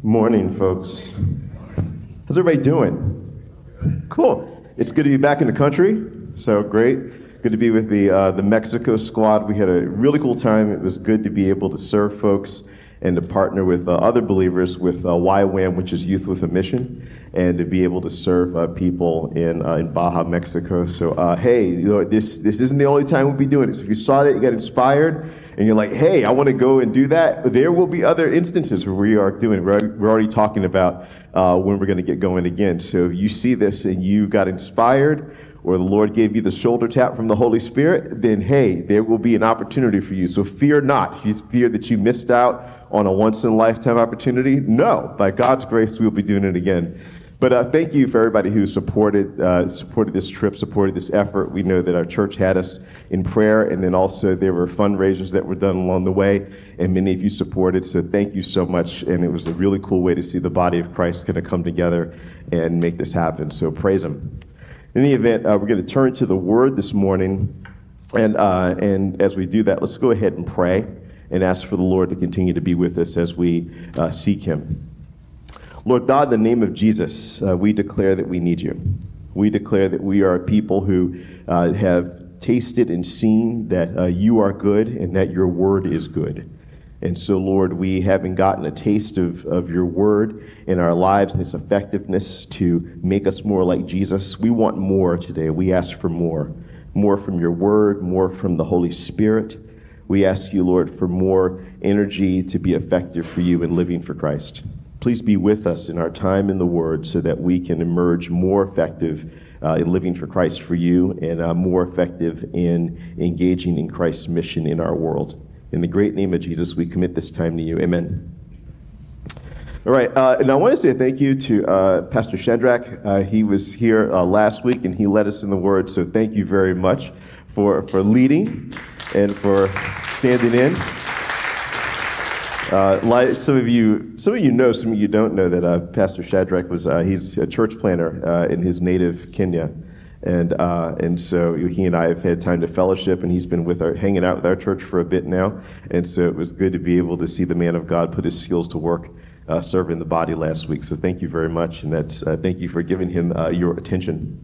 Morning, folks. How's everybody doing? Cool. It's good to be back in the country. So great. Good to be with the Mexico squad. We had a really cool time. It was good to be able to serve folks and to partner with other believers with YWAM, which is Youth with a Mission, and to be able to serve people in Baja, Mexico. So, hey, this isn't the only time we'll be doing this. If you saw that, you got inspired, and you're like, hey, I want to go and do that, there will be other instances where we are doing it. We're already talking about when we're going to get going again. So if you see this and you got inspired, or the Lord gave you the shoulder tap from the Holy Spirit, then hey, there will be an opportunity for you. So fear not. If you fear that you missed out on a once-in-a-lifetime opportunity, no. By God's grace, we'll be doing it again. But thank you for everybody who supported this trip, supported this effort. We know that our church had us in prayer, and then also there were fundraisers that were done along the way, and many of you supported, so thank you so much. And it was a really cool way to see the body of Christ kind of come together and make this happen, so praise Him. In any event, we're going to turn to the Word this morning, and as we do that, let's go ahead and pray and ask for the Lord to continue to be with us as we seek Him. Lord God, in the name of Jesus, we declare that we need You. We declare that we are a people who have tasted and seen that You are good and that Your Word is good. And so, Lord, we having gotten a taste of Your Word in our lives and its effectiveness to make us more like Jesus, we want more today. We ask for more from Your Word, more from the Holy Spirit. We ask You, Lord, for more energy to be effective for You in living for Christ. Please be with us in our time in the Word so that we can emerge more effective in living for Christ for You and more effective in engaging in Christ's mission in our world. In the great name of Jesus, we commit this time to You. Amen. All right, and I want to say thank you to Pastor Shadrach. He was here last week, and he led us in the Word, so thank you very much for leading and for standing in. Like some of you know, some of you don't know that Pastor Shadrach he's a church planner in his native Kenya. And so he and I have had time to fellowship, and he's been hanging out with our church for a bit now. And so it was good to be able to see the man of God put his skills to work serving the body last week. So thank you very much, and thank you for giving him your attention.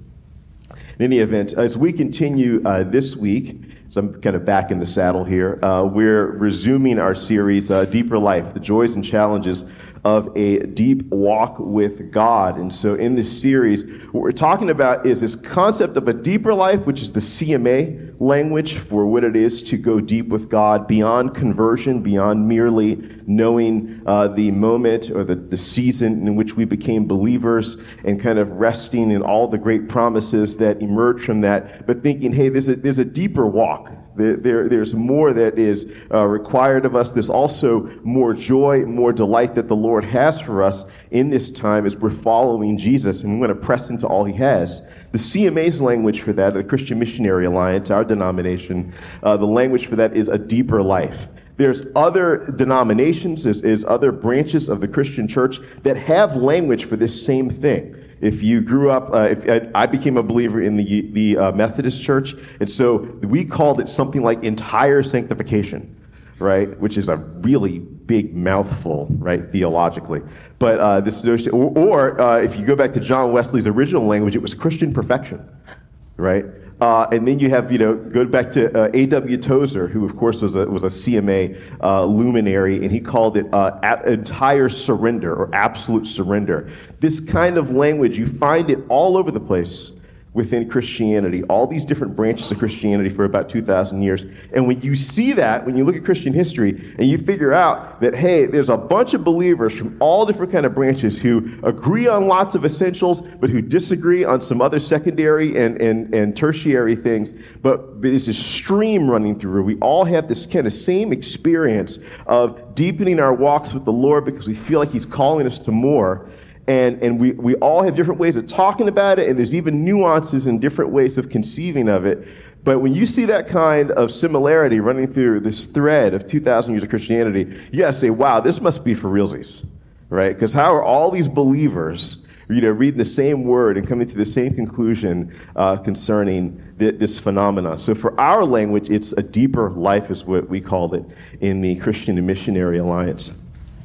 In any event, as we continue this week, so I'm kind of back in the saddle here, we're resuming our series, Deeper Life, the joys and challenges of a deep walk with God. And so in this series, what we're talking about is this concept of a deeper life, which is the CMA language for what it is to go deep with God, beyond conversion, beyond merely knowing the moment or the season in which we became believers and kind of resting in all the great promises that emerge from that, but thinking, hey, there's a deeper walk. There's more that is required of us. There's also more joy, more delight that the Lord has for us in this time as we're following Jesus, and we're going to press into all He has. The CMA's language for that, the Christian Missionary Alliance, our denomination, the language for that is a deeper life. There's other denominations, there's other branches of the Christian church that have language for this same thing. If you grew up, I became a believer in the Methodist Church, and so we called it something like entire sanctification, right? Which is a really big mouthful, right, theologically. But this notion, or if you go back to John Wesley's original language, it was Christian perfection, right? And then you have, go back to A.W. Tozer, who of course was a CMA luminary, and he called it entire surrender or absolute surrender. This kind of language, you find it all over the place within Christianity, all these different branches of Christianity for about 2,000 years. And when you see that, when you look at Christian history, and you figure out that, hey, there's a bunch of believers from all different kind of branches who agree on lots of essentials, but who disagree on some other secondary and tertiary things, but there's this stream running through. We all have this kind of same experience of deepening our walks with the Lord because we feel like He's calling us to more. And we all have different ways of talking about it, and there's even nuances and different ways of conceiving of it. But when you see that kind of similarity running through this thread of 2,000 years of Christianity, you gotta say, wow, this must be for realsies, right? Because how are all these believers, reading the same word and coming to the same conclusion concerning this phenomenon? So for our language, it's a deeper life is what we called it in the Christian and Missionary Alliance.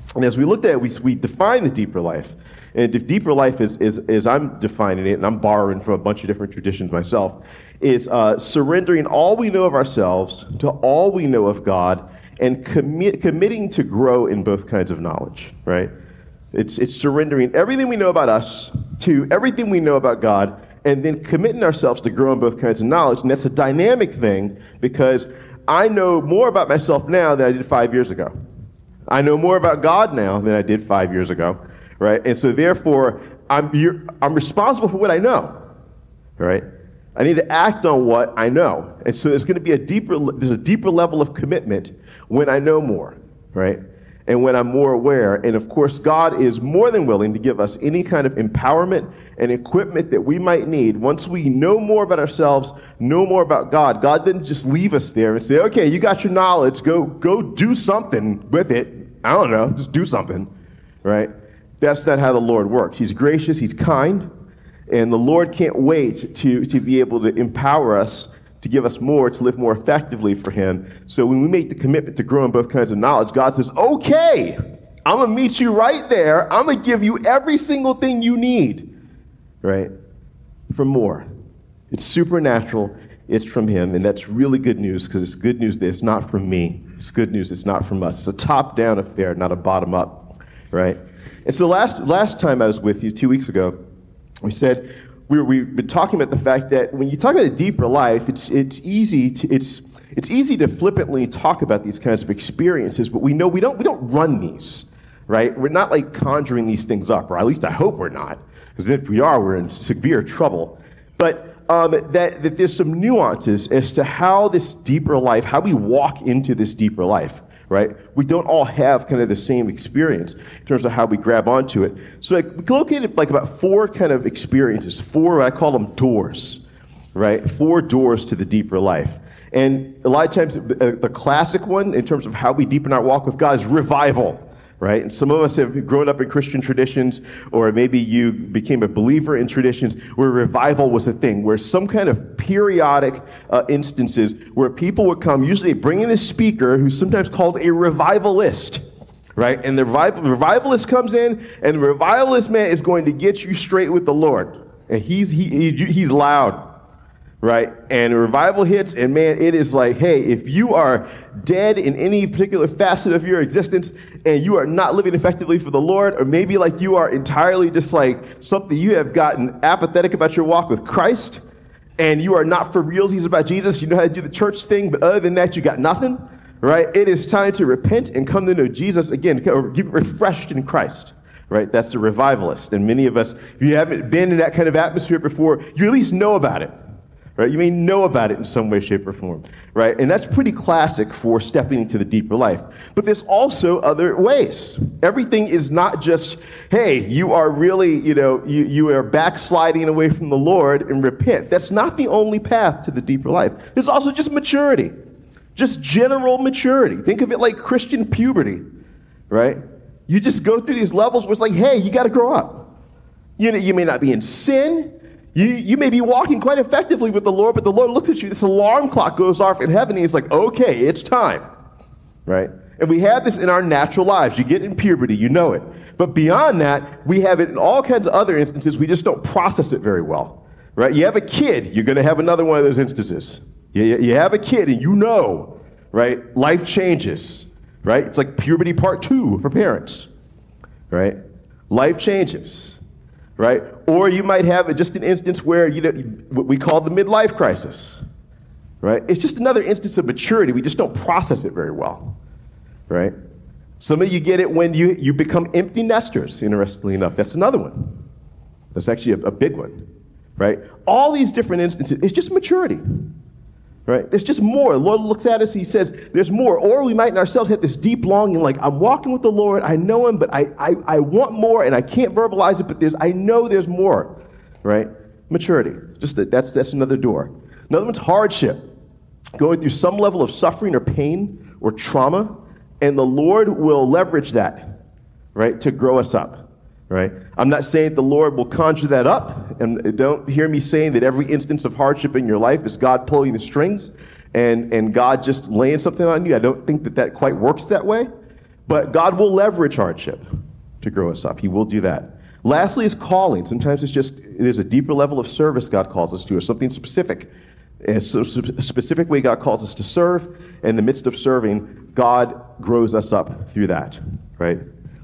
And as we looked at it, we defined the deeper life. And the deeper life is I'm defining it, and I'm borrowing from a bunch of different traditions myself, is surrendering all we know of ourselves to all we know of God and committing to grow in both kinds of knowledge, right? It's surrendering everything we know about us to everything we know about God, and then committing ourselves to grow in both kinds of knowledge. And that's a dynamic thing, because I know more about myself now than I did 5 years ago. I know more about God now than I did 5 years ago, right? And so therefore, I'm responsible for what I know, right? I need to act on what I know. And so there's going to be a deeper level of commitment when I know more, right? And when I'm more aware. And of course, God is more than willing to give us any kind of empowerment and equipment that we might need. Once we know more about ourselves, know more about God, God didn't just leave us there and say, okay, you got your knowledge, go do something with it. I don't know, just do something, right? That's not how the Lord works. He's gracious, he's kind, and the Lord can't wait to be able to empower us, to give us more, to live more effectively for him. So when we make the commitment to grow in both kinds of knowledge, God says, okay, I'm going to meet you right there. I'm going to give you every single thing you need, right, for more. It's supernatural. It's from him, and that's really good news, because it's good news that it's not from me. It's good news it's not from us. It's a top-down affair, not a bottom-up, right? And so last time I was with you, 2 weeks ago, we said, we've been talking about the fact that when you talk about a deeper life, it's easy to flippantly talk about these kinds of experiences, but we know we don't run these, right? We're not like conjuring these things up, or at least I hope we're not, because if we are, we're in severe trouble. But that there's some nuances as to how this deeper life, how we walk into this deeper life, right? We don't all have kind of the same experience in terms of how we grab onto it. So we can look at it like about 4 kind of experiences, 4, I call them doors, right? 4 doors to the deeper life. And a lot of times the classic one in terms of how we deepen our walk with God is revival, right? And some of us have grown up in Christian traditions, or maybe you became a believer in traditions where revival was a thing, where some kind of periodic instances where people would come, usually bringing a speaker who's sometimes called a revivalist, right? And the revivalist comes in, and the revivalist man is going to get you straight with the Lord. And he's loud, right? And a revival hits, and man, it is like, hey, if you are dead in any particular facet of your existence and you are not living effectively for the Lord, or maybe like you are entirely just like something, you have gotten apathetic about your walk with Christ, and you are not for realsies about Jesus, you know how to do the church thing, but other than that, you got nothing, right? It is time to repent and come to know Jesus again, or get refreshed in Christ. Right? That's the revivalist. And many of us, if you haven't been in that kind of atmosphere before, you at least know about it. Right? You may know about it in some way, shape, or form, right? And that's pretty classic for stepping into the deeper life. But there's also other ways. Everything is not just, hey, you are really, you are backsliding away from the Lord and repent. That's not the only path to the deeper life. There's also just maturity, just general maturity. Think of it like Christian puberty, right? You just go through these levels where it's like, hey, you got to grow up. You may not be in sin. You may be walking quite effectively with the Lord, but the Lord looks at you, this alarm clock goes off in heaven, and he's like, okay, it's time, right? And we have this in our natural lives. You get in puberty, you know it. But beyond that, we have it in all kinds of other instances. We just don't process it very well, right? You have a kid, you're going to have another one of those instances. You have a kid, and you know, right? Life changes, right? It's like puberty part 2 for parents, right? Life changes. Right? Or you might have just an instance where, what we call the midlife crisis, right? It's just another instance of maturity. We just don't process it very well, right? Some of you get it when you become empty nesters, interestingly enough. That's another one. That's actually a big one, right? All these different instances, it's just maturity, right? There's just more. The Lord looks at us, he says, there's more. Or we might in ourselves have this deep longing, like, I'm walking with the Lord, I know him, but I want more, and I can't verbalize it, but I know there's more, right? Maturity. Just that's another door. Another one's hardship. Going through some level of suffering or pain or trauma, and the Lord will leverage that, right, to grow us up. Right? I'm not saying the Lord will conjure that up, and don't hear me saying that every instance of hardship in your life is God pulling the strings and God just laying something on you. I don't think that quite works that way. But God will leverage hardship to grow us up. He will do that. Lastly is calling. Sometimes there's a deeper level of service God calls us to, or something specific. A specific way God calls us to serve. In the midst of serving, God grows us up through that, right?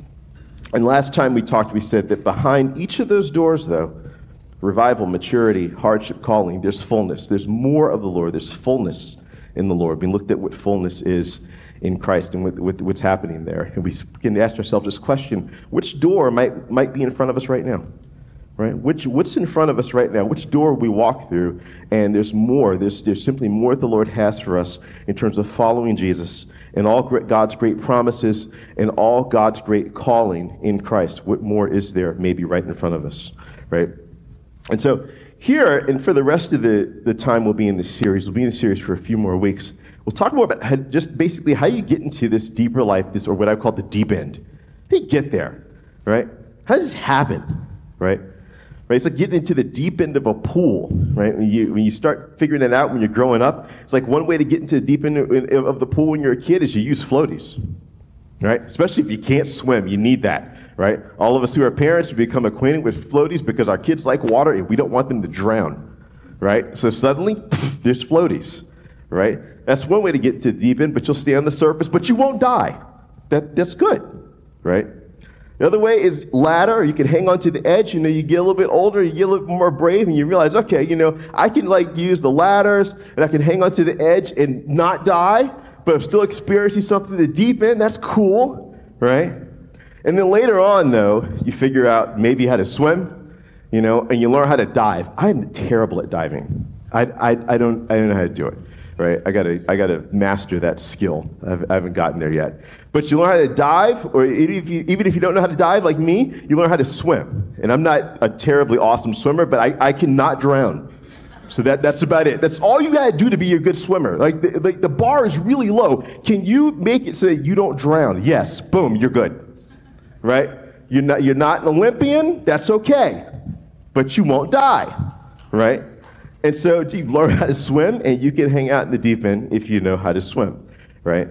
And last time we talked, we said that behind each of those doors, though, revival, maturity, hardship, calling, there's fullness. There's more of the Lord. There's fullness in the Lord. We looked at what fullness is in Christ and with what's happening there. And we can ask ourselves this question: which door might be in front of us right now? Right? What's in front of us right now? Which door we walk through? And there's more. There's simply more that the Lord has for us in terms of following Jesus and all God's great promises and all God's great calling in Christ. What more is there maybe right in front of us, right? And so here, and for the rest of the time we'll be in this series for a few more weeks, we'll talk more about just basically how you get into this deeper life, or what I call the deep end. How do you get there, right? How does this happen, right? Right, it's like getting into the deep end of a pool, right? When you start figuring it out when you're growing up, it's like one way to get into the deep end of the pool when you're a kid is you use floaties, right? Especially if you can't swim, you need that, right? All of us who are parents become acquainted with floaties because our kids like water and we don't want them to drown, right? So suddenly, there's floaties, right? That's one way to get to the deep end, but you'll stay on the surface, but you won't die. That's good, right? The other way is ladder. You can hang on to the edge. You get a little bit older, you get a little bit more brave, and you realize, okay, I can use the ladders, and I can hang on to the edge and not die, but I'm still experiencing something. The deep end, that's cool, right? And then later on, though, you figure out maybe how to swim, and you learn how to dive. I'm terrible at diving. I don't know how to do it. Right, I gotta master that skill. I haven't gotten there yet. But you learn how to dive, or even if you don't know how to dive like me, you learn how to swim. And I'm not a terribly awesome swimmer, but I cannot drown. So that's about it. That's all you gotta do to be a good swimmer. Like the bar is really low. Can you make it so that you don't drown? Yes. Boom, you're good. Right? You're not an Olympian. That's okay, but you won't die. Right? And so you learn how to swim, and you can hang out in the deep end if you know how to swim, right?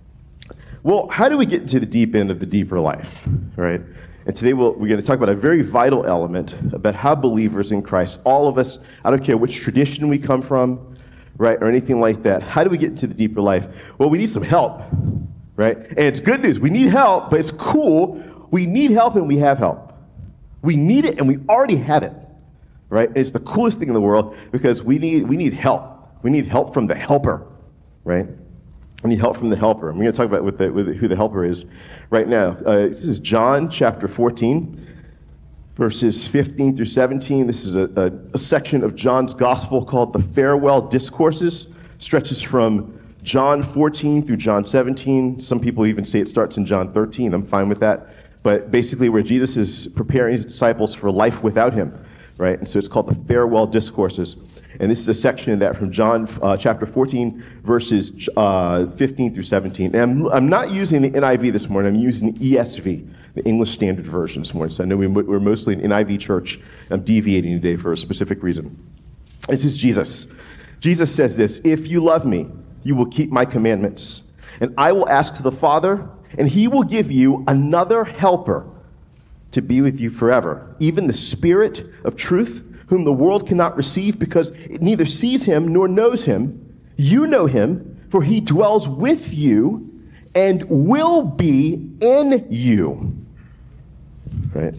Well, how do we get into the deep end of the deeper life, right? And today we're going to talk about a very vital element about how believers in Christ, all of us, I don't care which tradition we come from, right, or anything like that, how do we get into the deeper life? Well, we need some help, right? And it's good news. We need help, but it's cool. We need help, and we have help. We need it, and we already have it. Right? It's the coolest thing in the world because we need help. We need help from the helper, right? We need help from the helper. I'm going to talk about who the helper is right now. This is John chapter 14, verses 15 through 17. This is a section of John's gospel called the Farewell Discourses. Stretches from John 14 through John 17. Some people even say it starts in John 13. I'm fine with that. But basically where Jesus is preparing his disciples for life without him. Right? And so it's called the Farewell Discourses. And this is a section of that from John chapter 14, verses 15 through 17. And I'm not using the NIV this morning. I'm using the ESV, the English Standard Version this morning. So I know we're mostly an NIV church. I'm deviating today for a specific reason. This is Jesus. Jesus says this: "If you love me, you will keep my commandments. And I will ask the Father, and he will give you another helper to be with you forever, even the Spirit of truth, whom the world cannot receive because it neither sees him nor knows him. You know him, for he dwells with you and will be in you." Right?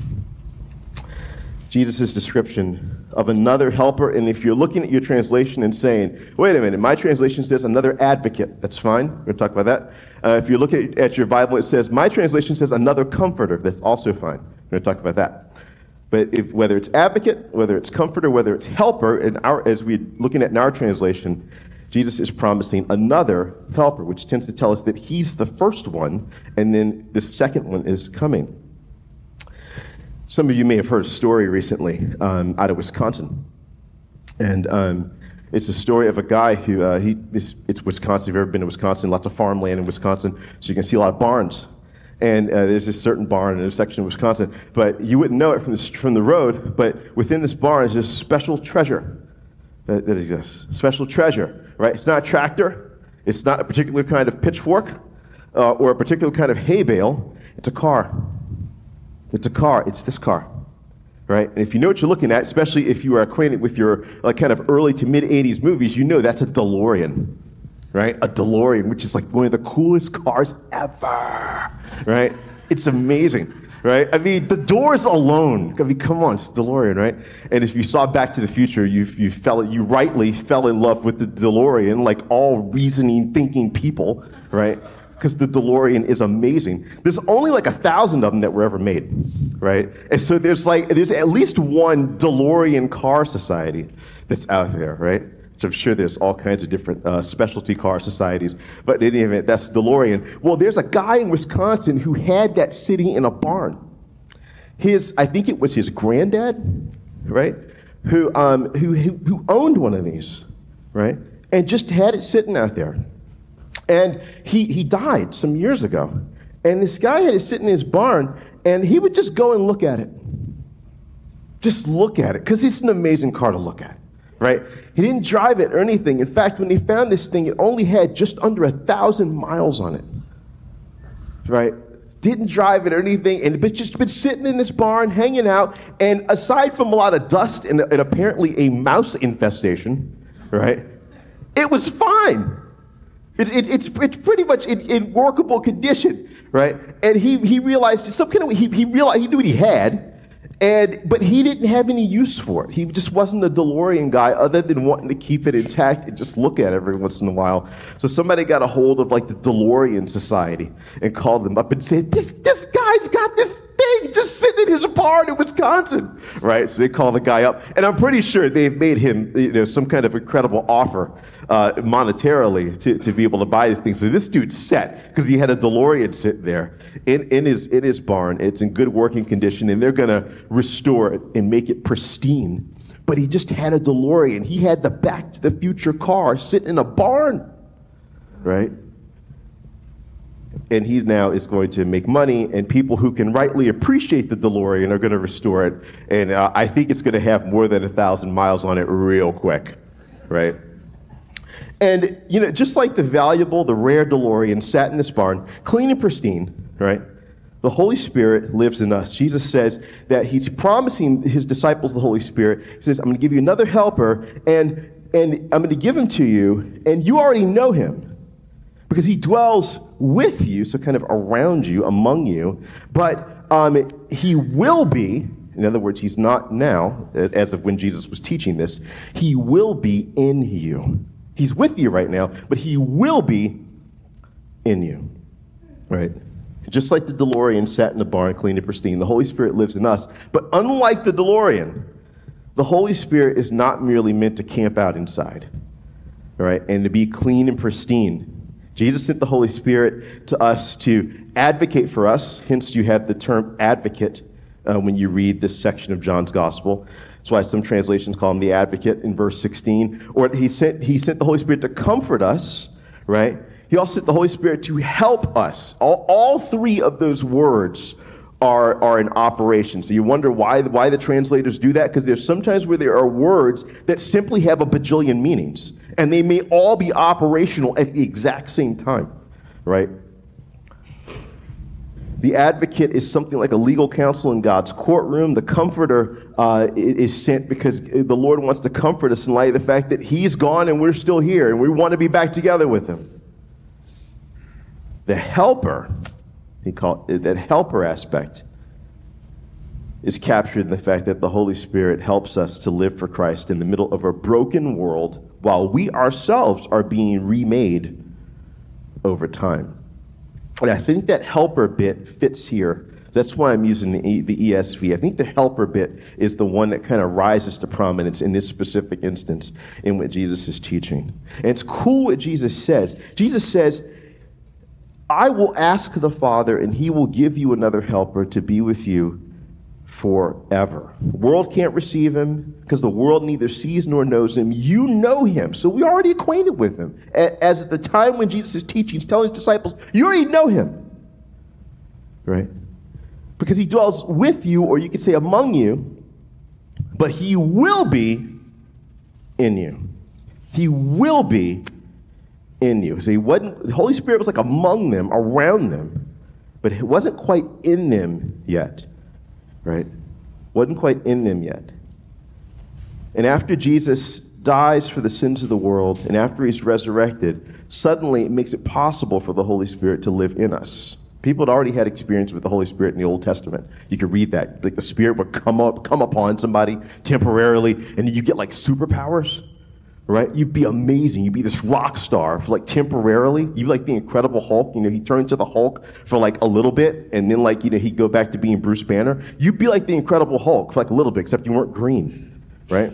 Jesus' description of another helper, and if you're looking at your translation and saying, wait a minute, my translation says another advocate, that's fine. We're going to talk about that. If you're looking at your Bible, it says, my translation says another comforter, that's also fine. We're going to talk about that. But whether it's advocate, whether it's comforter, whether it's helper, as we're looking at in our translation, Jesus is promising another helper, which tends to tell us that he's the first one, and then the second one is coming. Some of you may have heard a story recently out of Wisconsin. And it's a story of a guy who, it's Wisconsin. If you've ever been to Wisconsin, lots of farmland in Wisconsin, so you can see a lot of barns. And there's this certain barn in a section of Wisconsin, but you wouldn't know it from the road, but within this barn is this special treasure that exists. Special treasure, right? It's not a tractor. It's not a particular kind of pitchfork. or a particular kind of hay bale. It's a car. It's a car. It's this car, right? And if you know what you're looking at, especially if you are acquainted with your kind of early to mid-'80s movies, you know that's a DeLorean, right? A DeLorean, which is like one of the coolest cars ever, right? It's amazing, right? I mean, the doors alone. I mean, come on, it's DeLorean, right? And if you saw Back to the Future, you rightly fell in love with the DeLorean, like all reasoning, thinking people, right? Because the DeLorean is amazing. There's only like 1,000 of them that were ever made, right? And so there's at least one DeLorean car society that's out there, right? Which I'm sure there's all kinds of different specialty car societies. But in any event, that's DeLorean. Well, there's a guy in Wisconsin who had that sitting in a barn. I think it was his granddad, right? Who owned one of these, right? And just had it sitting out there. And he died some years ago. And this guy had it sitting in his barn, and he would just go and look at it. Just look at it, because it's an amazing car to look at, right? He didn't drive it or anything. In fact, when he found this thing, it only had just under 1,000 miles on it, right? Didn't drive it or anything, but just been sitting in this barn, hanging out. And aside from a lot of dust and apparently a mouse infestation, right? It was fine. It's pretty much in workable condition, right? And he realized some kind of he realized he knew what he had, but he didn't have any use for it. He just wasn't a DeLorean guy, other than wanting to keep it intact and just look at it every once in a while. So somebody got a hold of like the DeLorean Society and called them up and said, "This guy's got this thing just sitting in his barn in Wisconsin," right? So they call the guy up, and I'm pretty sure they've made him, some kind of incredible offer monetarily to be able to buy this thing. So this dude's set because he had a DeLorean sitting there in his barn. It's in good working condition, and they're gonna restore it and make it pristine. But he just had a DeLorean. He had the Back to the Future car sitting in a barn, right? And he now is going to make money, and people who can rightly appreciate the DeLorean are going to restore it. And I think it's going to have more than 1,000 miles on it real quick, right? And, just like the rare DeLorean sat in this barn, clean and pristine, right? The Holy Spirit lives in us. Jesus says that he's promising his disciples the Holy Spirit. He says, "I'm going to give you another helper, and I'm going to give him to you, and you already know him, because he dwells with you," so kind of around you, among you, but he will be, in other words, he's not now, as of when Jesus was teaching this, he will be in you. He's with you right now, but he will be in you, right? Just like the DeLorean sat in the barn, clean and pristine, the Holy Spirit lives in us. But unlike the DeLorean, the Holy Spirit is not merely meant to camp out inside, right, and to be clean and pristine. Jesus sent the Holy Spirit to us to advocate for us. Hence, you have the term advocate when you read this section of John's Gospel. That's why some translations call him the advocate in verse 16. Or he sent the Holy Spirit to comfort us, right? He also sent the Holy Spirit to help us. All three of those words are in operation. So you wonder why the translators do that? Because there's sometimes where there are words that simply have a bajillion meanings, and they may all be operational at the exact same time, right? The advocate is something like a legal counsel in God's courtroom. The comforter is sent because the Lord wants to comfort us in light of the fact that he's gone and we're still here, and we want to be back together with him. The helper, that helper aspect, is captured in the fact that the Holy Spirit helps us to live for Christ in the middle of a broken world while we ourselves are being remade over time. And I think that helper bit fits here. That's why I'm using the ESV. I think the helper bit is the one that kind of rises to prominence in this specific instance in what Jesus is teaching. And it's cool what Jesus says. Jesus says, "I will ask the Father, and he will give you another helper to be with you forever." The world can't receive him because the world neither sees nor knows him. You know him. So we're already acquainted with him. As at the time when Jesus is teaching, he's telling his disciples, you already know him, right? Because he dwells with you, or you could say among you, but he will be in you. He will be in you. So the Holy Spirit was like among them, around them, but it wasn't quite in them yet, right? Wasn't quite in them yet. And after Jesus dies for the sins of the world, and after he's resurrected, suddenly it makes it possible for the Holy Spirit to live in us. People had already had experience with the Holy Spirit in the Old Testament. You could read that. Like the Spirit would come upon somebody temporarily, and you get like superpowers, right? You'd be amazing. You'd be this rock star for like temporarily. You'd be like the Incredible Hulk. He turned into the Hulk for like a little bit, and then he'd go back to being Bruce Banner. You'd be like the Incredible Hulk for like a little bit, except you weren't green, right?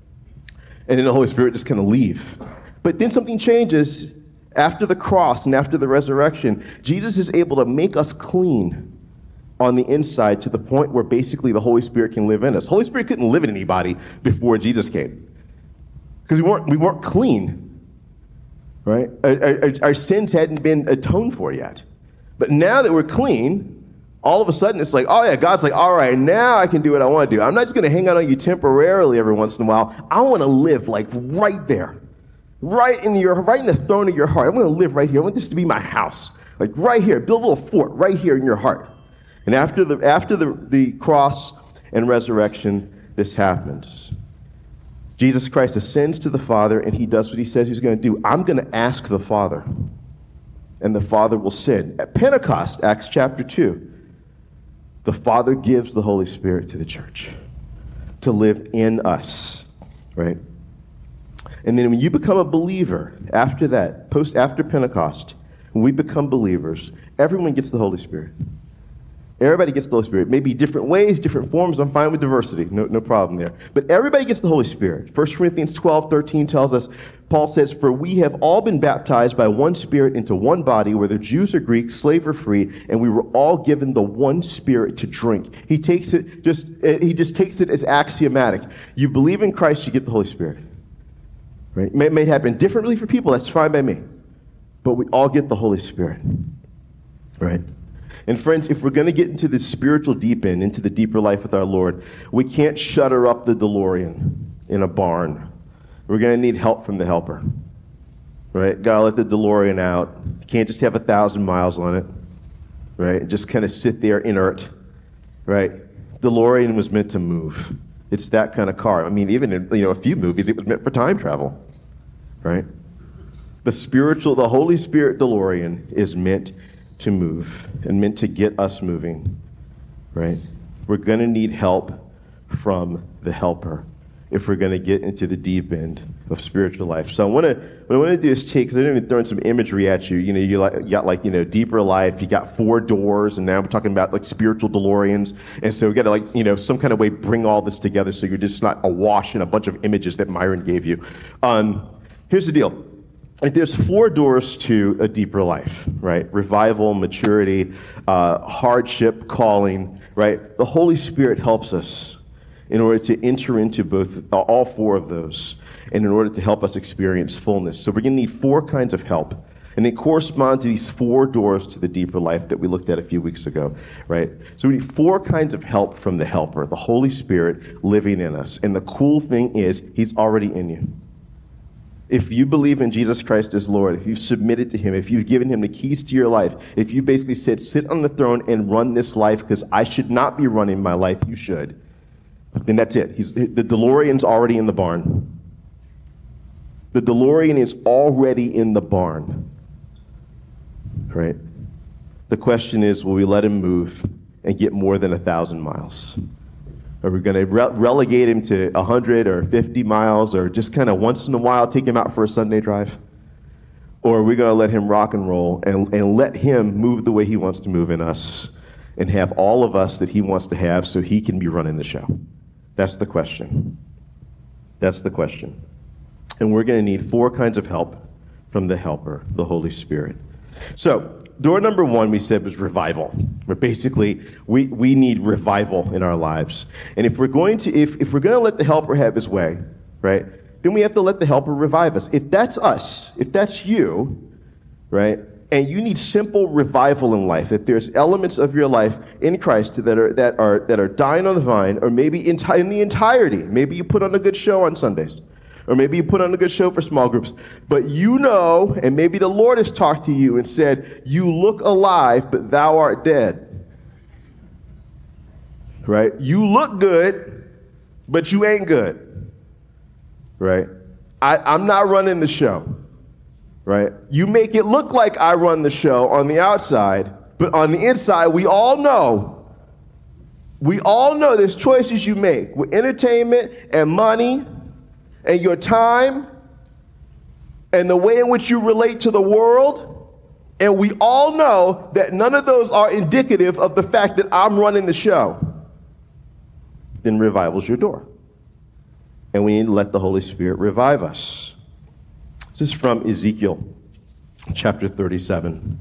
And then the Holy Spirit just kind of leave. But then something changes. After the cross and after the resurrection, Jesus is able to make us clean on the inside to the point where basically the Holy Spirit can live in us. Holy Spirit couldn't live in anybody before Jesus came because we weren't clean, right? Our sins hadn't been atoned for yet. But now that we're clean, all of a sudden it's like, oh yeah, God's like, all right, now I can do what I want to do. I'm not just going to hang out on you temporarily every once in a while. I want to live like right there. Right in the throne of your heart. I want to live right here. I want this to be my house. Like right here. Build a little fort right here in your heart. And after the cross and resurrection, this happens. Jesus Christ ascends to the Father, and he does what he says he's going to do. I'm going to ask the Father, and the Father will send. At Pentecost, Acts chapter 2, the Father gives the Holy Spirit to the church to live in us, right? And then when you become a believer, after that, after Pentecost, when we become believers, everyone gets the Holy Spirit. Everybody gets the Holy Spirit. Maybe different ways, different forms. I'm fine with diversity. No problem there. But everybody gets the Holy Spirit. 1 Corinthians 12:13 tells us, Paul says, "For we have all been baptized by one Spirit into one body, whether Jews or Greeks, slave or free, and we were all given the one Spirit to drink." He just takes it as axiomatic. You believe in Christ, you get the Holy Spirit. Right? It may happen differently for people. That's fine by me. But we all get the Holy Spirit. Right? And friends, if we're going to get into the spiritual deep end, into the deeper life with our Lord, we can't shutter up the DeLorean in a barn. We're going to need help from the helper. Right? Got to let the DeLorean out. You can't just have 1,000 miles on it. Right? Just kind of sit there inert. Right? DeLorean was meant to move. It's that kind of car. I mean, even in a few movies, it was meant for time travel, right? The Holy Spirit DeLorean is meant to move and meant to get us moving, right? We're going to need help from the helper if we're going to get into the deep end of spiritual life. So what I want to do is because I'm even throwing some imagery at you. You got deeper life. You got 4 doors, and now we're talking about like spiritual DeLoreans. And so we got to some kind of way bring all this together so you're just not awash in a bunch of images that Myron gave you. Here's the deal. Like there's 4 doors to a deeper life, right? Revival, maturity, hardship, calling, right? The Holy Spirit helps us in order to enter into all 4 of those, and in order to help us experience fullness. So we're going to need 4 kinds of help, and they correspond to these 4 doors to the deeper life that we looked at a few weeks ago, right? So we need 4 kinds of help from the helper, the Holy Spirit living in us. And the cool thing is, he's already in you. If you believe in Jesus Christ as Lord, if you've submitted to him, if you've given him the keys to your life, if you basically said, sit on the throne and run this life because I should not be running my life, you should, then that's it. The DeLorean's already in the barn. The DeLorean is already in the barn, right? The question is, will we let him move and get more than 1,000 miles? Are we going to relegate him to 100 or 50 miles, or just kind of once in a while take him out for a Sunday drive? Or are we going to let him rock and roll and let him move the way he wants to move in us and have all of us that he wants to have so he can be running the show? That's the question. That's the question. And we're going to need 4 kinds of help from the helper, the Holy Spirit. So, door number 1, we said, was revival. Where basically, we need revival in our lives. And if we're going to let the helper have his way, right, then we have to let the helper revive us. If that's us, if that's you, right, and you need simple revival in life, if there's elements of your life in Christ that are dying on the vine, or maybe in the entirety, maybe you put on a good show on Sundays, Or maybe you put on a good show for small groups. But you know, and maybe the Lord has talked to you and said, you look alive, but thou art dead. Right? You look good, but you ain't good. Right? I'm not running the show. Right? You make it look like I run the show on the outside, but on the inside, we all know there's choices you make with entertainment and money and your time and the way in which you relate to the world. And we all know that none of those are indicative of the fact that I'm running the show. Then revival's your door. And we need to let the Holy Spirit revive us. This is from Ezekiel chapter 37.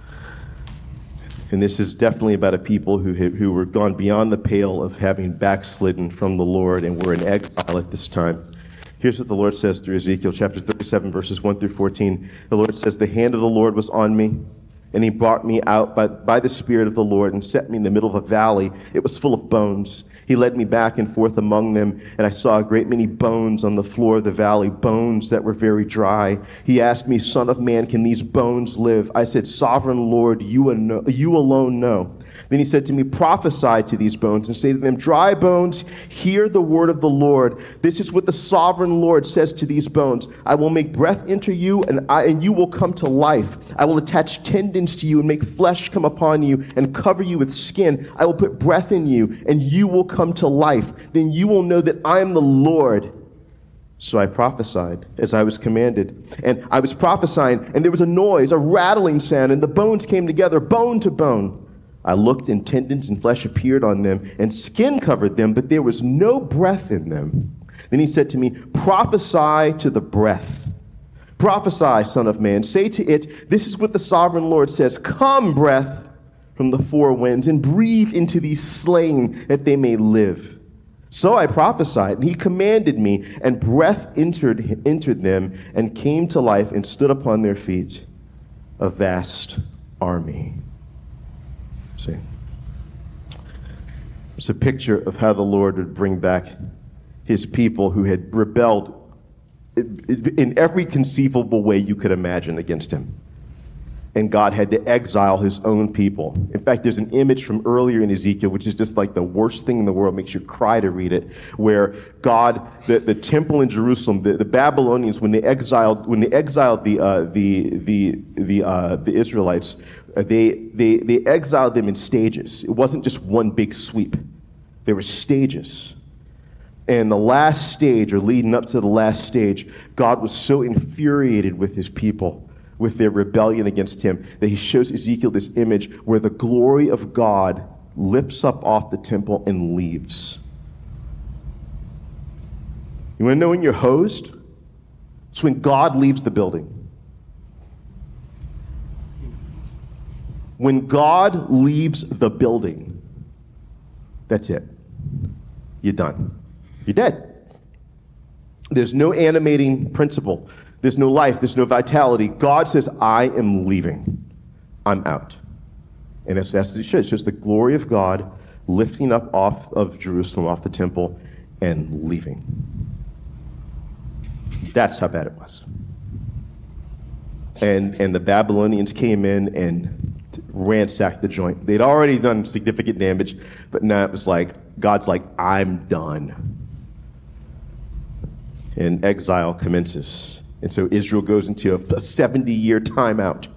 And this is definitely about a people who were gone beyond the pale of having backslidden from the Lord and were in exile at this time. Here's what the Lord says through Ezekiel chapter 37, verses 1 through 14. The Lord says, the hand of the Lord was on me, and he brought me out by the Spirit of the Lord and set me in the middle of a valley. It was full of bones. He led me back and forth among them, and I saw a great many bones on the floor of the valley, bones that were very dry. He asked me, Son of man, can these bones live? I said, Sovereign Lord, you alone know. Then he said to me, prophesy to these bones and say to them, dry bones, hear the word of the Lord. This is what the sovereign Lord says to these bones. I will make breath enter you, and you will come to life. I will attach tendons to you and make flesh come upon you and cover you with skin. I will put breath in you, and you will come to life. Then you will know that I am the Lord. So I prophesied as I was commanded. And I was prophesying, and there was a noise, a rattling sound, and the bones came together, bone to bone. I looked, and tendons and flesh appeared on them, and skin covered them, but there was no breath in them. Then he said to me, prophesy to the breath. Prophesy, Son of man. Say to it, this is what the sovereign Lord says. Come, breath from the four winds, and breathe into these slain, that they may live. So I prophesied, and he commanded me, and breath entered them, and came to life, and stood upon their feet, a vast army. See, it's a picture of how the Lord would bring back his people who had rebelled in every conceivable way you could imagine against him. And God had to exile his own people. In fact, there's an image from earlier in Ezekiel, which is just like the worst thing in the world, makes you cry to read it, where God, the temple in Jerusalem, the Babylonians, when they exiled the Israelites, they exiled them in stages. It wasn't just one big sweep. There were stages. And the last stage, or leading up to the last stage, God was so infuriated with his people, with their rebellion against him, that he shows Ezekiel this image where the glory of God lifts up off the temple and leaves. You want to know when you're hosed? It's when God leaves the building. When God leaves the building, that's it. You're done. You're dead. There's no animating principle. There's no life. There's no vitality. God says, I am leaving. I'm out. And that's what it shows. It's just the glory of God lifting up off of Jerusalem, off the temple, and leaving. That's how bad it was. And the Babylonians came in and ransacked the joint. They'd already done significant damage, but now it was like, God's like, I'm done. And exile commences. And so Israel goes into a 70-year timeout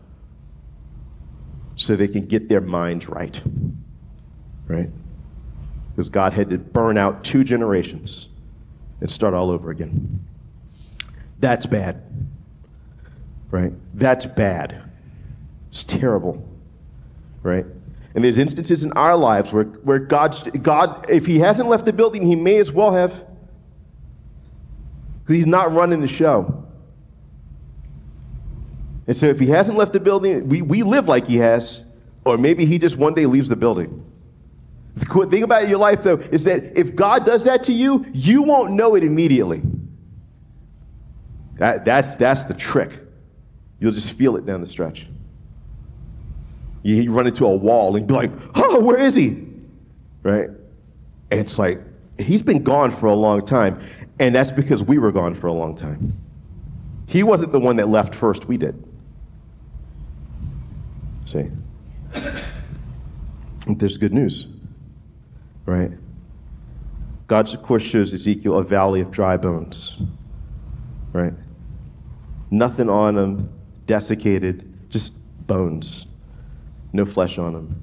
so they can get their minds right. Right? Because God had to burn out 2 generations and start all over again. That's bad. Right? That's bad. It's terrible. Right? And there's instances in our lives where God, if he hasn't left the building, he may as well have. Because he's not running the show. And so if he hasn't left the building, we live like he has, or maybe he just one day leaves the building. The cool thing about your life, though, is that if God does that to you, you won't know it immediately. That's the trick. You'll just feel it down the stretch. You run into a wall and be like, oh, where is he? Right? And it's like, he's been gone for a long time, and that's because we were gone for a long time. He wasn't the one that left first, we did. See? There's good news, right? God, of course, shows Ezekiel a valley of dry bones, right? Nothing on them, desiccated, just bones, no flesh on them,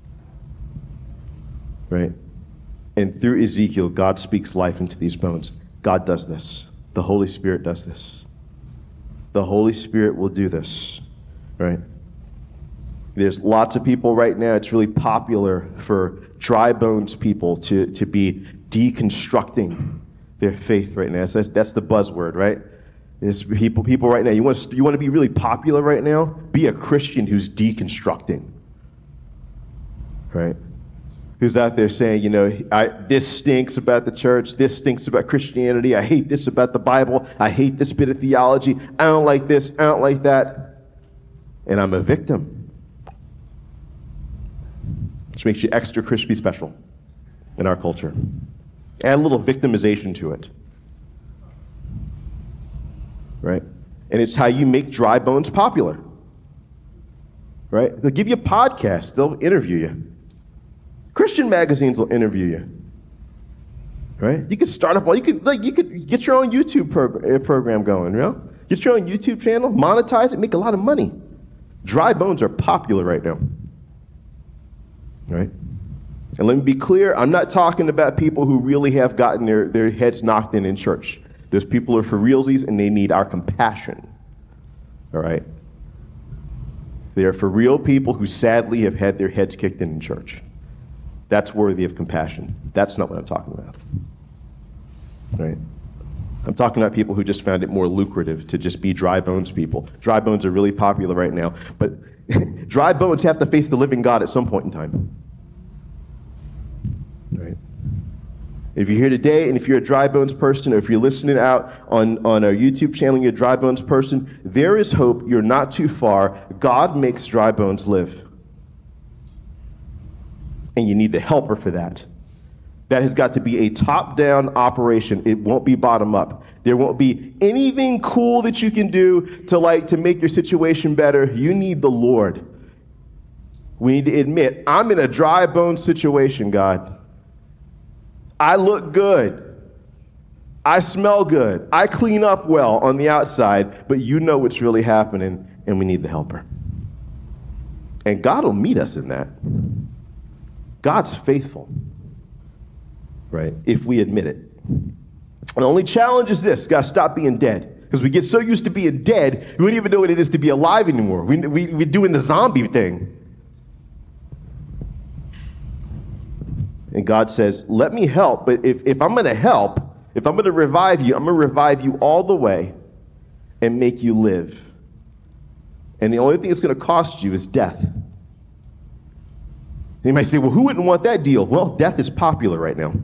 right? And through Ezekiel, God speaks life into these bones. God does this. The Holy Spirit does this. The Holy Spirit will do this, right? There's lots of people right now, it's really popular for dry bones people to be deconstructing their faith right now. So that's the buzzword, right? There's people right now, you want to be really popular right now? Be a Christian who's deconstructing, right? Who's out there saying, this stinks about the church, this stinks about Christianity, I hate this about the Bible, I hate this bit of theology, I don't like this, I don't like that, and I'm a victim. Which makes you extra crispy special in our culture. Add a little victimization to it. Right? And it's how you make dry bones popular. Right? They'll give you a podcast, they'll interview you. Christian magazines will interview you. Right? You could start up, you could get your own YouTube program going, Get your own YouTube channel, monetize it, make a lot of money. Dry bones are popular right now. Right? And let me be clear, I'm not talking about people who really have gotten their heads knocked in church. Those people are for realsies and they need our compassion. All right? They are for real people who sadly have had their heads kicked in church. That's worthy of compassion. That's not what I'm talking about. Right? I'm talking about people who just found it more lucrative to just be dry bones people. Dry bones are really popular right now, but dry bones have to face the living God at some point in time. Right? If you're here today, and if you're a dry bones person, or if you're listening out on our YouTube channel, you're a dry bones person, there is hope. You're not too far. God makes dry bones live. And you need the helper for that. That has got to be a top-down operation. It won't be bottom-up. There won't be anything cool that you can do to make your situation better. You need the Lord. We need to admit, I'm in a dry bone situation, God. I look good. I smell good. I clean up well on the outside, but you know what's really happening, and we need the helper. And God will meet us in that. God's faithful. Right? If we admit it. The only challenge is this: got to stop being dead. Because we get so used to being dead, we don't even know what it is to be alive anymore. We're doing the zombie thing. And God says, let me help, but if I'm going to help, if I'm going to revive you, I'm going to revive you all the way and make you live. And the only thing it's going to cost you is death. You might say, well, who wouldn't want that deal? Well, death is popular right now.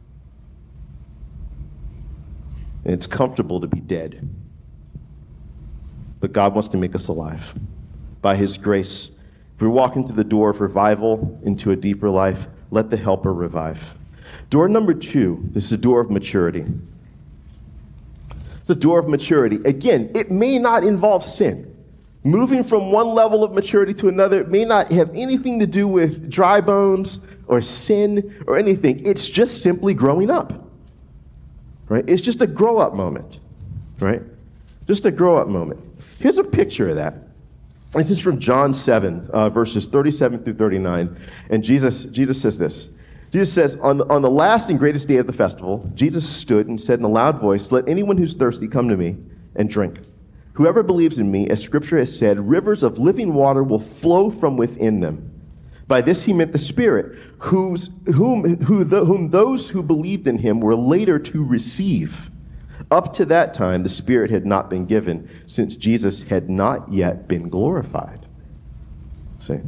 And it's comfortable to be dead. But God wants to make us alive. By his grace, if we're walking through the door of revival into a deeper life, let the helper revive. Door number 2, this is a door of maturity. It's a door of maturity. Again, it may not involve sin. Moving from one level of maturity to another may not have anything to do with dry bones or sin or anything. It's just simply growing up. Right? It's just a grow-up moment. Right? Just a grow-up moment. Here's a picture of that. This is from John 7, verses 37 through 39. And Jesus says this. Jesus says, on the last and greatest day of the festival, Jesus stood and said in a loud voice, "Let anyone who's thirsty come to me and drink. Whoever believes in me, as Scripture has said, rivers of living water will flow from within them." By this he meant the Spirit, whom those who believed in him were later to receive. Up to that time, the Spirit had not been given, since Jesus had not yet been glorified. See?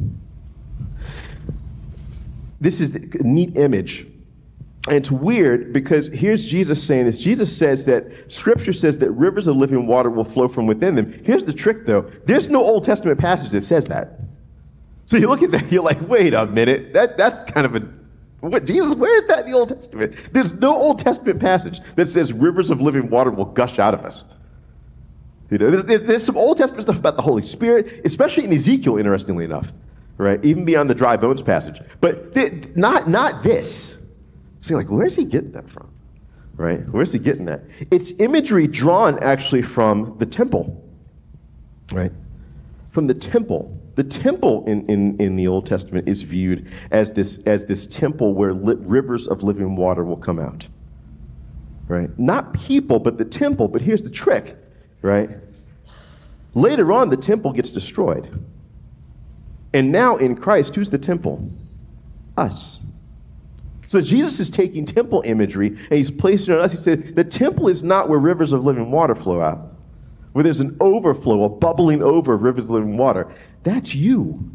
This is a neat image. And it's weird because here's Jesus saying this. Jesus says that Scripture says that rivers of living water will flow from within them. Here's the trick, though. There's no Old Testament passage that says that. So you look at that, you're like, wait a minute. That's kind of a What, Jesus, where is that in the Old Testament? There's no Old Testament passage that says rivers of living water will gush out of us. There's some Old Testament stuff about the Holy Spirit, especially in Ezekiel, interestingly enough, right? Even beyond the dry bones passage. But not this. So you're like, where's he getting that from? Right? Where's he getting that? It's imagery drawn actually from the temple, right? From the temple. The temple in the Old Testament is viewed as this temple where rivers of living water will come out, right? Not people, but the temple. But here's the trick, right? Later on, the temple gets destroyed. And now in Christ, who's the temple? Us. So Jesus is taking temple imagery and he's placing it on us. He said, the temple is not where rivers of living water flow out, where there's an overflow, a bubbling over of rivers of living water. That's you.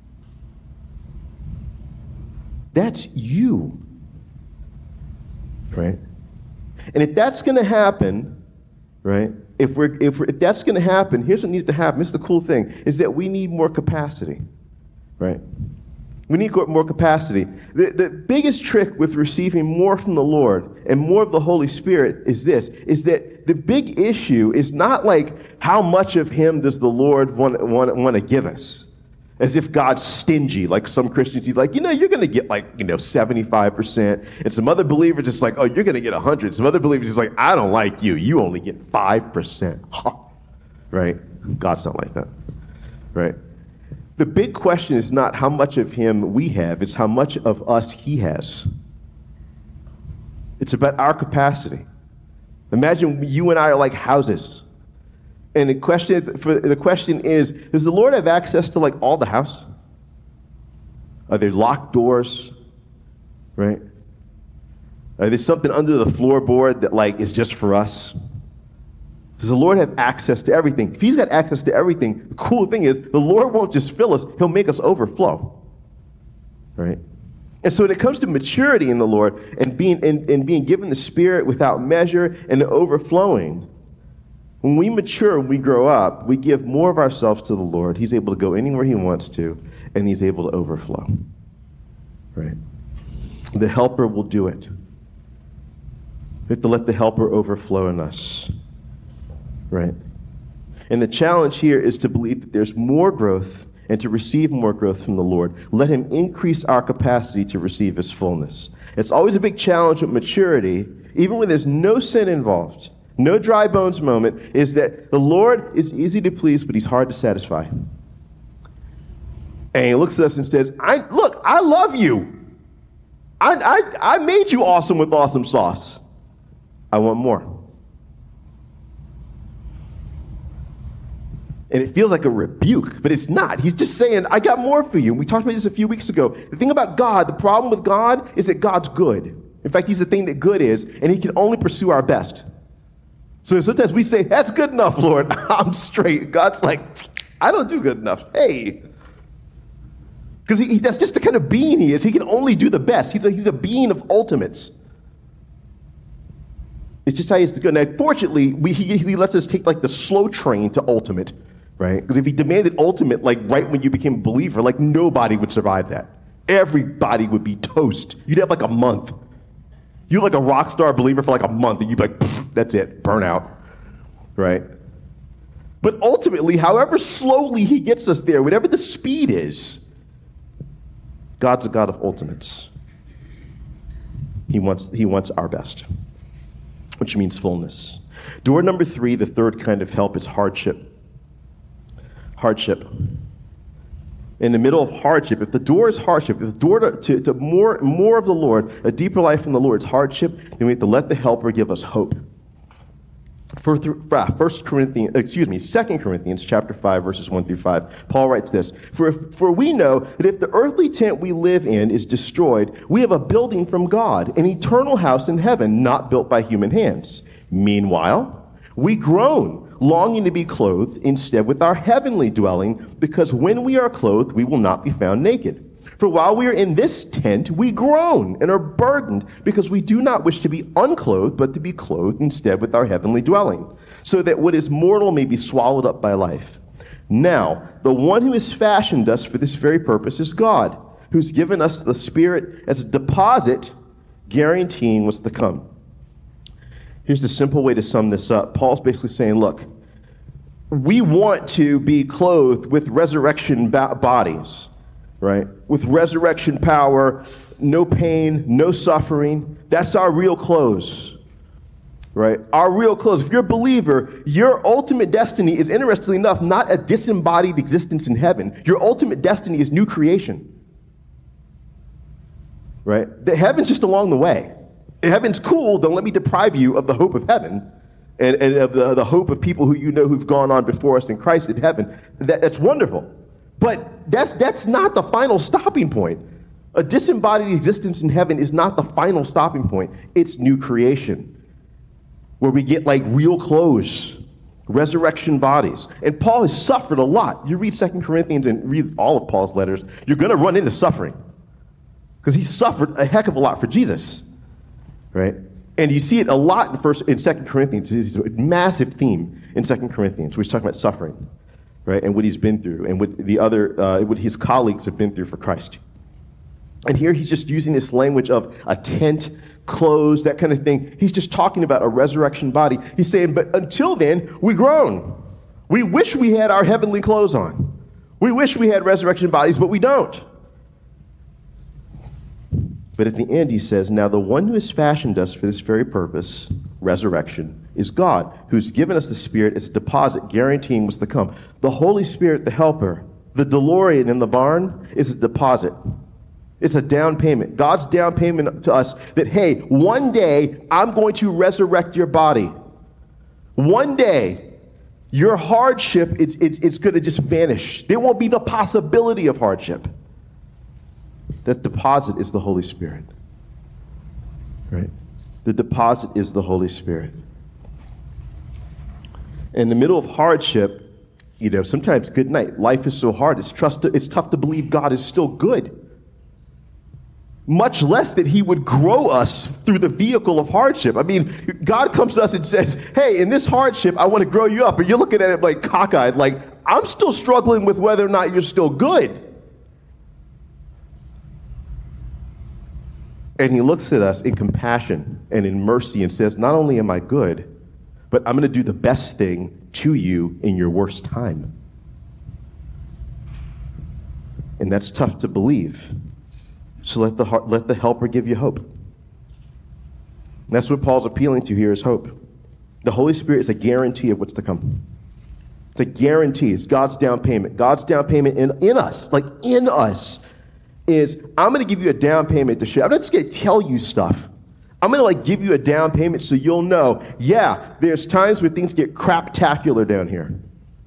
That's you. Right? And if that's going to happen, right? If that's going to happen, here's what needs to happen. This is the cool thing, is that we need more capacity. Right? We need more capacity. The biggest trick with receiving more from the Lord and more of the Holy Spirit is this, is that the big issue is not like how much of him does the Lord want to give us. As if God's stingy, like some Christians, he's like, you're going to get 75%. And some other believers just like, oh, you're going to get 100. Some other believers just like, I don't like you. You only get 5%. Right? God's not like that. Right? The big question is not how much of him we have, it's how much of us he has. It's about our capacity. Imagine you and I are like houses. And the question is, does the Lord have access to all the house? Are there locked doors? Right? Are there something under the floorboard that is just for us? Does the Lord have access to everything? If he's got access to everything, the cool thing is the Lord won't just fill us, he'll make us overflow. Right? And so when it comes to maturity in the Lord and being given the Spirit without measure and the overflowing, when we mature, when we grow up, we give more of ourselves to the Lord. He's able to go anywhere he wants to, and he's able to overflow. Right? The helper will do it. We have to let the helper overflow in us. Right? And the challenge here is to believe that there's more growth and to receive more growth from the Lord. Let him increase our capacity to receive his fullness. It's always a big challenge with maturity, even when there's no sin involved, no dry bones moment, is that the Lord is easy to please, but he's hard to satisfy. And he looks at us and says, I love you. I made you awesome with awesome sauce. I want more. And it feels like a rebuke, but it's not. He's just saying, I got more for you. We talked about this a few weeks ago. The thing about God, the problem with God is that God's good. In fact, he's the thing that good is, and he can only pursue our best. So sometimes we say, that's good enough, Lord. I'm straight. God's like, I don't do good enough. Hey. Because that's just the kind of being he is. He can only do the best. He's a being of ultimates. It's just how he is to go. Now, fortunately, he lets us take the slow train to ultimate. Right? Because if he demanded ultimate, right when you became a believer, nobody would survive that. Everybody would be toast. You'd have a month. You're a rock star believer for a month, and you'd be like, that's it, burnout. Right? But ultimately, however slowly he gets us there, whatever the speed is, God's a God of ultimates. He wants our best, which means fullness. Door number 3, the third kind of help, is hardship. Hardship. In the middle of hardship, if the door is hardship, if the door to more of the Lord, a deeper life in the Lord is hardship, then we have to let the helper give us hope. 2 Corinthians chapter 5, verses 1 through 5, Paul writes this, For we know that if the earthly tent we live in is destroyed, we have a building from God, an eternal house in heaven, not built by human hands. Meanwhile, we groan, longing to be clothed instead with our heavenly dwelling, because when we are clothed, we will not be found naked. For while we are in this tent, we groan and are burdened, because we do not wish to be unclothed, but to be clothed instead with our heavenly dwelling, so that what is mortal may be swallowed up by life. Now, the one who has fashioned us for this very purpose is God, who's given us the Spirit as a deposit, guaranteeing what's to come. Here's the simple way to sum this up. Paul's basically saying, look, we want to be clothed with resurrection bodies, right? With resurrection power, no pain, no suffering. That's our real clothes, right? Our real clothes. If you're a believer, your ultimate destiny is, interestingly enough, not a disembodied existence in heaven. Your ultimate destiny is new creation, right? The heaven's just along the way. Heaven's cool, don't let me deprive you of the hope of heaven and of the hope of people who you know who've gone on before us in Christ in heaven. That's wonderful. But that's not the final stopping point. A disembodied existence in heaven is not the final stopping point. It's new creation, where we get like real clothes, resurrection bodies. And Paul has suffered a lot. You read 2 Corinthians and read all of Paul's letters, you're going to run into suffering because he suffered a heck of a lot for Jesus. Right? And you see it a lot in 2 Corinthians. It's a massive theme in 2 Corinthians, where he's talking about suffering, right? And what he's been through and what his colleagues have been through for Christ. And here he's just using this language of a tent, clothes, that kind of thing. He's just talking about a resurrection body. He's saying, but until then, we groan. We wish we had our heavenly clothes on. We wish we had resurrection bodies, but we don't. But at the end, he says, now the one who has fashioned us for this very purpose, resurrection, is God, who's given us the Spirit as a deposit, guaranteeing what's to come. The Holy Spirit, the helper, the DeLorean in the barn, is a deposit. It's a down payment. God's down payment to us that, hey, one day I'm going to resurrect your body. One day, your hardship, it's going to just vanish. There won't be the possibility of hardship. That deposit is the Holy Spirit, right? The deposit is the Holy Spirit. In the middle of hardship, sometimes good night. Life is so hard. It's tough to believe God is still good. Much less that he would grow us through the vehicle of hardship. I mean, God comes to us and says, hey, in this hardship, I want to grow you up. And you're looking at it like cockeyed, like, I'm still struggling with whether or not you're still good. And he looks at us in compassion and in mercy and says, not only am I good, but I'm going to do the best thing to you in your worst time. And that's tough to believe. So let the helper give you hope. And that's what Paul's appealing to here is hope. The Holy Spirit is a guarantee of what's to come. It's a guarantee. It's God's down payment. God's down payment in us, like in us, is I'm going to give you a down payment to share. I'm not just going to tell you stuff. I'm going to give you a down payment so you'll know, yeah, there's times where things get craptacular down here.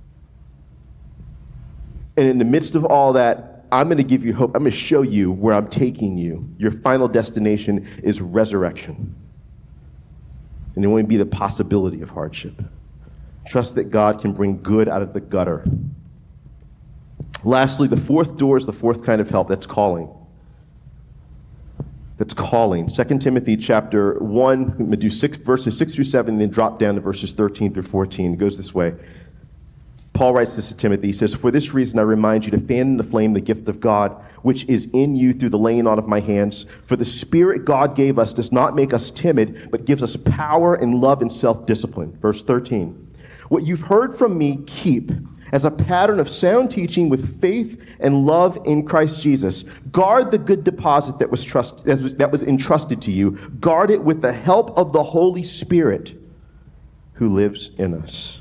And in the midst of all that, I'm going to give you hope. I'm going to show you where I'm taking you. Your final destination is resurrection. And there won't be the possibility of hardship. Trust that God can bring good out of the gutter. Lastly, the fourth door is the fourth kind of help. That's calling. That's calling. 2 Timothy chapter 1, I'm going to do verses 6 through 7, and then drop down to verses 13 through 14. It goes this way. Paul writes this to Timothy. He says, for this reason I remind you to fan in the flame the gift of God, which is in you through the laying on of my hands. For the Spirit God gave us does not make us timid, but gives us power and love and self-discipline. Verse 13. What you've heard from me, keep as a pattern of sound teaching with faith and love in Christ Jesus. Guard the good deposit that was entrusted to you. Guard it with the help of the Holy Spirit who lives in us.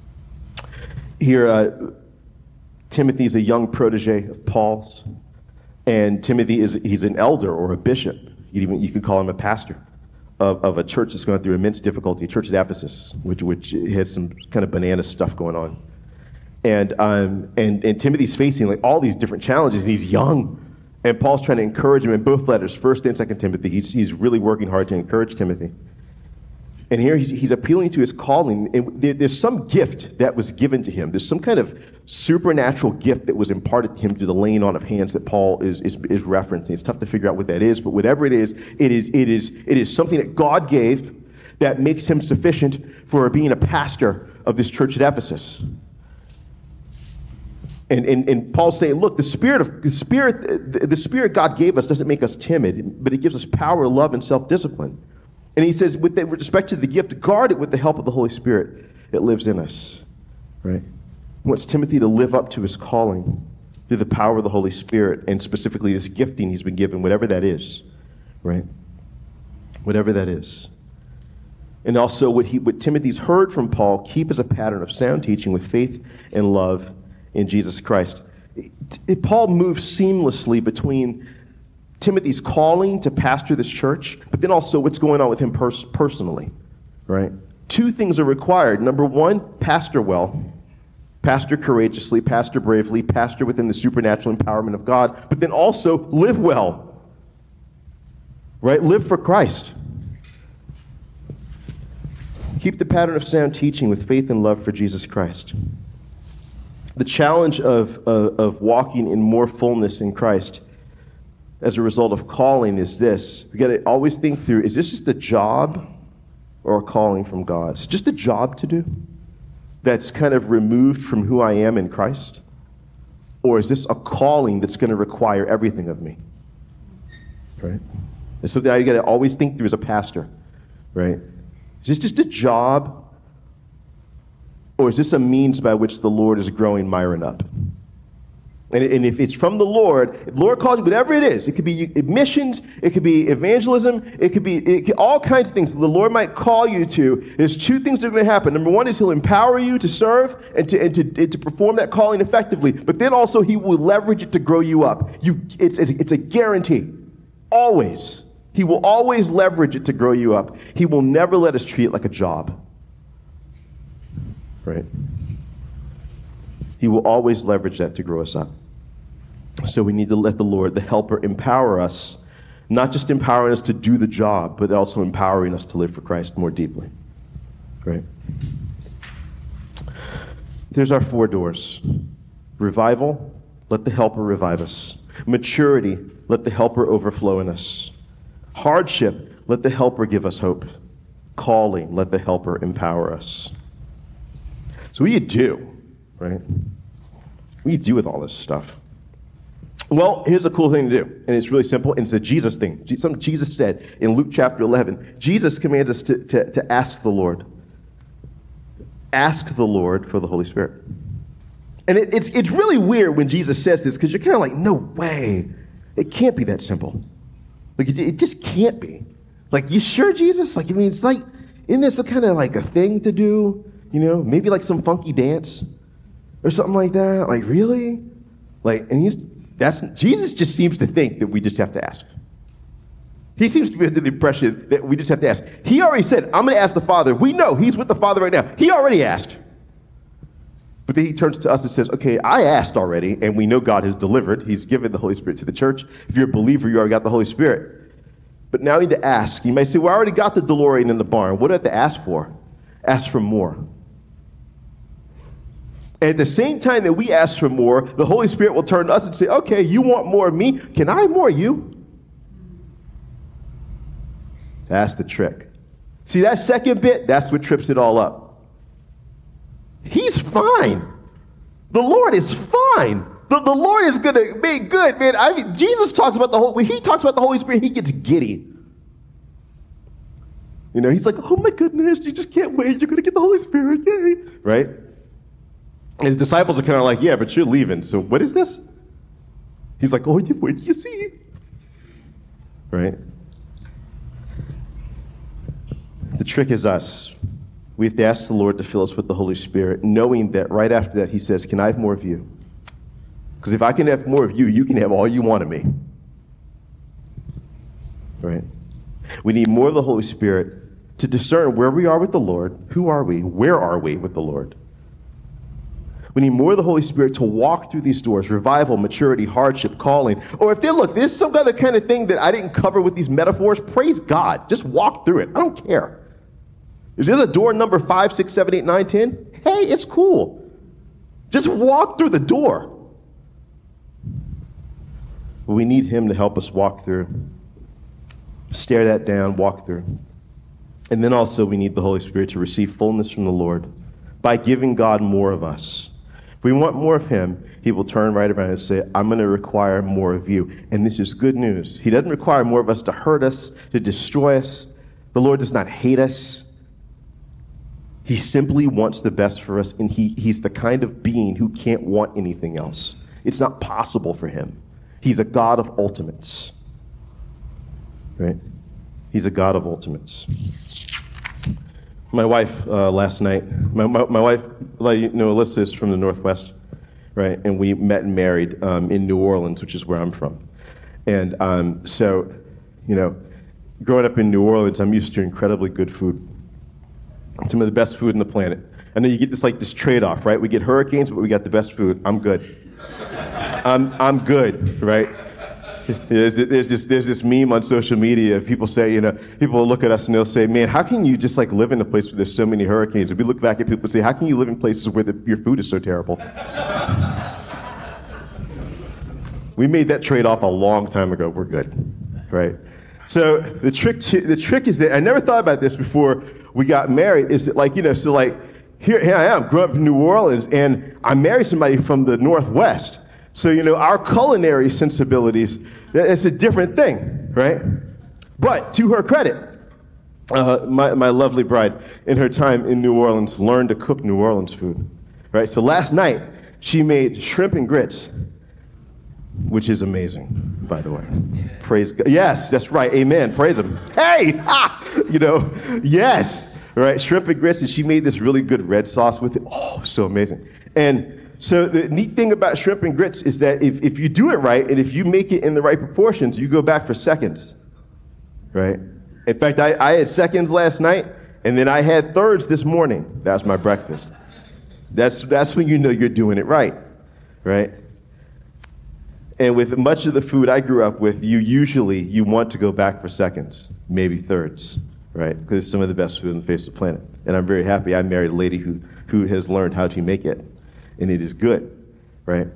Here, Timothy is a young protege of Paul's, and Timothy he's an elder or a bishop. You could call him a pastor of a church that's going through immense difficulty, a church at Ephesus, which has some kind of banana stuff going on. And Timothy's facing all these different challenges, and he's young. And Paul's trying to encourage him in both letters, 1 and 2 Timothy. He's really working hard to encourage Timothy. And here he's appealing to his calling. And there's some gift that was given to him. There's some kind of supernatural gift that was imparted to him through the laying on of hands that Paul is referencing. It's tough to figure out what that is, but whatever it is something that God gave that makes him sufficient for being a pastor of this church at Ephesus. And Paul's saying, look, the spirit God gave us doesn't make us timid, but it gives us power, love, and self-discipline. And he says, with respect to the gift, guard it with the help of the Holy Spirit that lives in us. Right? He wants Timothy to live up to his calling through the power of the Holy Spirit, and specifically this gifting he's been given, whatever that is. Right? Whatever that is. And also what Timothy's heard from Paul, keep as a pattern of sound teaching with faith and love in Jesus Christ. Paul moves seamlessly between Timothy's calling to pastor this church, but then also what's going on with him personally, right? Two things are required. Number one, pastor well, pastor courageously, pastor bravely, pastor within the supernatural empowerment of God, but then also live well, right? Live for Christ. Keep the pattern of sound teaching with faith and love for Jesus Christ. The challenge of walking in more fullness in Christ as a result of calling is this. We got to always think through, is this just a job or a calling from God? It's just a job to do that's kind of removed from who I am in Christ? Or is this a calling that's going to require everything of me? Right? It's something you got to always think through as a pastor, right? Is this just a job, or is this a means by which the Lord is growing Myron up? And if it's from the Lord, if the Lord calls you, whatever it is, it could be missions, it could be evangelism, it could be all kinds of things the Lord might call you to. There's two things that are going to happen. Number one is he'll empower you to serve and to perform that calling effectively. But then also he will leverage it to grow you up. It's a guarantee. Always. He will always leverage it to grow you up. He will never let us treat it like a job. Right? He will always leverage that to grow us up. So we need to let the Lord, the helper, empower us, not just empowering us to do the job, but also empowering us to live for Christ more deeply. Right? There's our four doors. Revival, let the helper revive us. Maturity, let the helper overflow in us. Hardship, let the helper give us hope. Calling, let the helper empower us. So what do you do, right? What do you do with all this stuff? Well, here's a cool thing to do, and it's really simple, and it's a Jesus thing. Something Jesus said in Luke chapter 11. Jesus commands us to ask the Lord. Ask the Lord for the Holy Spirit. And it's really weird when Jesus says this, because you're kind of like, no way. It can't be that simple. Like, it just can't be. Like, you sure, Jesus? Like, I mean, it's like, isn't this a kind of like a thing to do? You know, maybe like some funky dance or something like that. Like, really? Like, and Jesus just seems to think that we just have to ask. He seems to be under the impression that we just have to ask. He already said, I'm going to ask the Father. We know he's with the Father right now. He already asked. But then he turns to us and says, okay, I asked already, and we know God has delivered. He's given the Holy Spirit to the church. If you're a believer, you already got the Holy Spirit. But now you need to ask. You may say, well, I already got the DeLorean in the barn. What do I have to ask for? Ask for more. And at the same time that we ask for more, the Holy Spirit will turn to us and say, okay, you want more of me? Can I have more of you? That's the trick. See, that second bit, that's what trips it all up. He's fine. The Lord is fine. The Lord is going to be good, man. I mean, Jesus talks about when he talks about the Holy Spirit, he gets giddy. You know, he's like, oh my goodness, you just can't wait. You're going to get the Holy Spirit, yay. Right? And his disciples are kind of like, yeah, but you're leaving. So what is this? He's like, oh, wait, you see? Right? The trick is us. We have to ask the Lord to fill us with the Holy Spirit, knowing that right after that he says, can I have more of you? Because if I can have more of you, you can have all you want of me. Right? We need more of the Holy Spirit to discern where we are with the Lord. Who are we? Where are we with the Lord? We need more of the Holy Spirit to walk through these doors: revival, maturity, hardship, calling. Or if there's some other kind of thing that I didn't cover with these metaphors, praise God. Just walk through it. I don't care. If there's a door number 5, 6, 7, 8, 9, 10, hey, it's cool. Just walk through the door. But we need him to help us walk through. Stare that down, walk through. And then also we need the Holy Spirit to receive fullness from the Lord by giving God more of us. we want more of him, he will turn right around and say, I'm going to require more of you. And this is good news. He doesn't require more of us to hurt us, to destroy us. The Lord does not hate us. He simply wants the best for us, and he's the kind of being who can't want anything else. It's not possible for him. He's a God of ultimates. Right? He's a God of ultimates. My wife last night, my wife, Alyssa is from the Northwest, right? And we met and married in New Orleans, which is where I'm from. And so, growing up in New Orleans, I'm used to incredibly good food. Some of the best food on the planet. And then you get this trade-off, right? We get hurricanes, but we got the best food. I'm good. I'm good, right? There's this meme on social media of people say, people will look at us and they'll say, man, how can you just live in a place where there's so many hurricanes? And we look back at people and say, how can you live in places where your food is so terrible? We made that trade-off a long time ago. We're good, right? So the trick is that, I never thought about this before we got married, is that here I am, grew up in New Orleans, and I married somebody from the Northwest. So, our culinary sensibilities, it's a different thing, right? But to her credit, my lovely bride, in her time in New Orleans, learned to cook New Orleans food, right? So last night, she made shrimp and grits, which is amazing, by the way. Praise God. Yes, that's right. Amen. Praise him. Hey! Yes. Right? Shrimp and grits, and she made this really good red sauce with it. Oh, so amazing. And so the neat thing about shrimp and grits is that if you do it right, and if you make it in the right proportions, you go back for seconds, right? In fact, I had seconds last night, and then I had thirds this morning. That's my breakfast. That's when you know you're doing it right? And with much of the food I grew up with, you want to go back for seconds, maybe thirds, right? Because it's some of the best food on the face of the planet. And I'm very happy I married a lady who has learned how to make it. And it is good, right?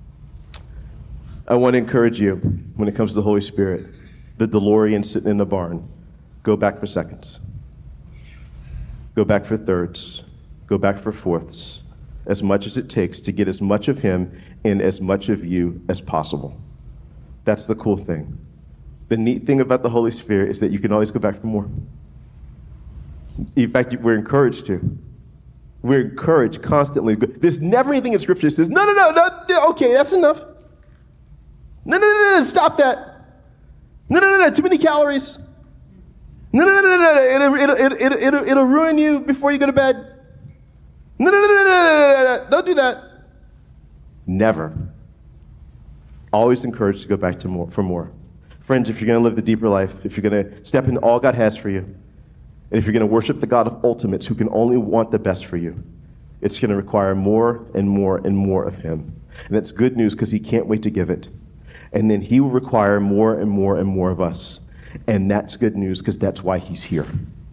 I want to encourage you, when it comes to the Holy Spirit, the DeLorean sitting in the barn, go back for seconds. Go back for thirds. Go back for fourths. As much as it takes to get as much of him and as much of you as possible. That's the cool thing. The neat thing about the Holy Spirit is that you can always go back for more. In fact, we're encouraged to. We're encouraged constantly. There's never anything in Scripture that says, no, okay, that's enough. No, stop that. No, too many calories. No, it'll ruin you before you go to bed. No, don't do that. Never. Always encouraged to go back for more. Friends, if you're going to live the deeper life, if you're going to step into all God has for you, and if you're going to worship the God of ultimates who can only want the best for you, it's going to require more and more and more of him. And that's good news because he can't wait to give it. And then he will require more and more and more of us. And that's good news because that's why he's here.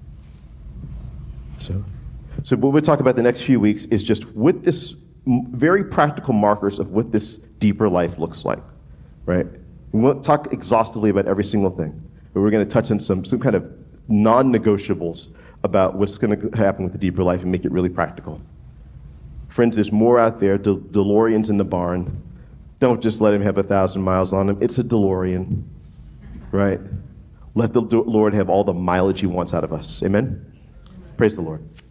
So what we'll talk about the next few weeks is just what this very practical markers of what this deeper life looks like, right? We won't talk exhaustively about every single thing, but we're going to touch on some kind of non-negotiables about what's going to happen with the deeper life and make it really practical. Friends, there's more out there. DeLorean's in the barn. Don't just let him have 1,000 miles on him. It's a DeLorean, right? Let the Lord have all the mileage he wants out of us. Amen? Praise the Lord.